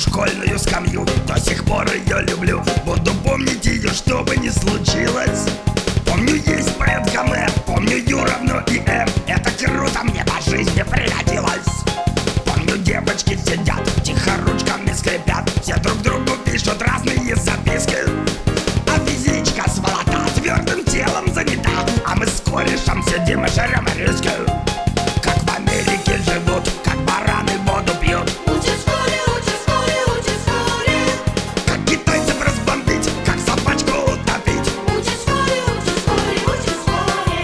школьную скамью. До сих пор ее люблю, буду помнить ее, что бы ни случилось. Помню, есть поэт Гомер, помню Ю равно и М. Это круто, мне по жизни пригодилось. Помню, девочки сидят, тихо ручками скрипят, все друг другу пишут разные записки. А физичка сволота твердым телом занята, а мы с корешем сидим и жрем риски. Как в Америке живут, как бараны воду пьют. Учат в школе, учат в школе, учат в школе. Как китайцев разбомбить, как собачку утопить. Учат в школе, учат в школе, учат в школе.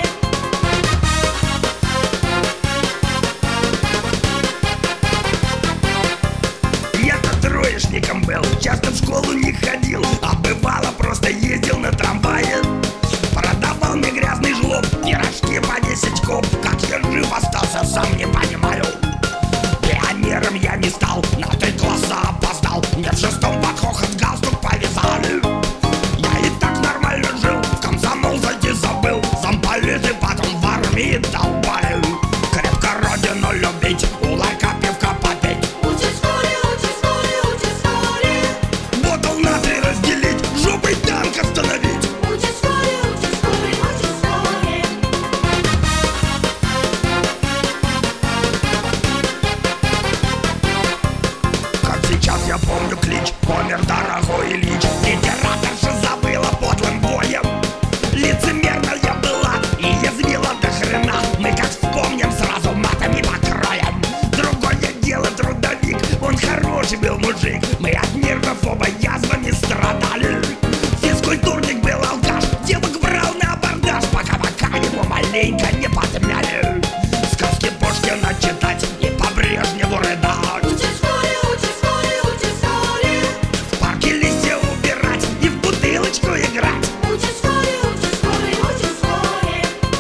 Я-то троечником был, часто в школу не ходил, а бывало просто ездил на трамвае. Продавал мне грязный жлоб, пирожки по 10 куб. Как я жив остался, сам не понимаю. Пионером я не стал, на 3 класса опоздал. Мне в 6-м под хохот галстук повязали. Я и так нормально жил, в комсомол зайти забыл. Замполиты потом в армии долбали. Крепко родину любить, у ларька пивка попить. Учат в школе, учат в школе, учат в школе. Бутыл на 3 разделить, жопой танк остановить. Учат в школе, учат в школе, учат в школе. Как сейчас я помню клич, помер дорогой Ильич. Литераторша забыла подлым боем. Лицемерная была и язвила до хрена. Мы как вспомним, сразу матами покроем. Другое дело трудовик, он хороший был мужик. Мы от нервов оба язвами страдали. Физкультурник был алкаш, девок брал на абордаж, пока его маленько не подмяли. Сказки Пушкина читать и по Брежневу рыдать. Учат в школе, учат в школе, учат в школе. В парке листья убирать и в бутылочку играть. Учат в школе, учат в школе, учат в школе.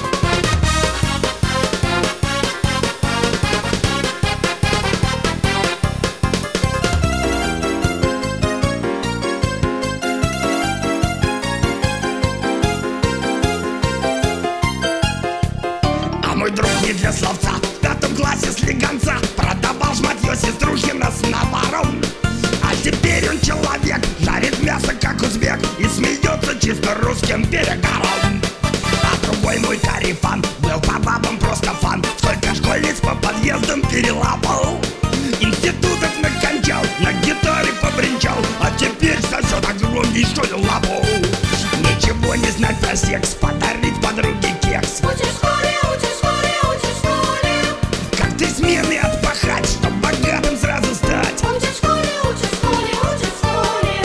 А мой друг не для словца в 5 классе слегонца продавал жматье Сеструшкина с наваром. А теперь он человек, жарит мясо как узбек и смеется чисто русским перегаром. А другой мой карифан был по бабам просто фан. Сколько школьниц по подъездам перелапал, институтов накончал, на гитаре побренчал, а теперь сосет огромнейшую лапу. Ничего не знать про секс, подарить подруге кекс. Учат в школе, учат в школе, учат в школе. Как ты смены отпахать, чтоб богатым сразу стать. Учат в школе, учат в школе, учат в школе.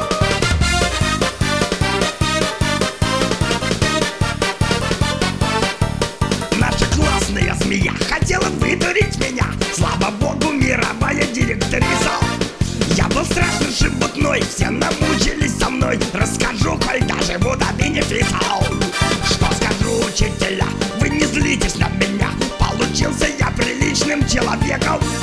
Наша классная змея хотела вытурить меня. Слава богу, мировая директриса. Я был страшно шебутной, все намучились со мной. Расскажу, коль даже буду бенефиса. Что скажу, учителя, вы не злитесь на меня. Получился я приличным человеком.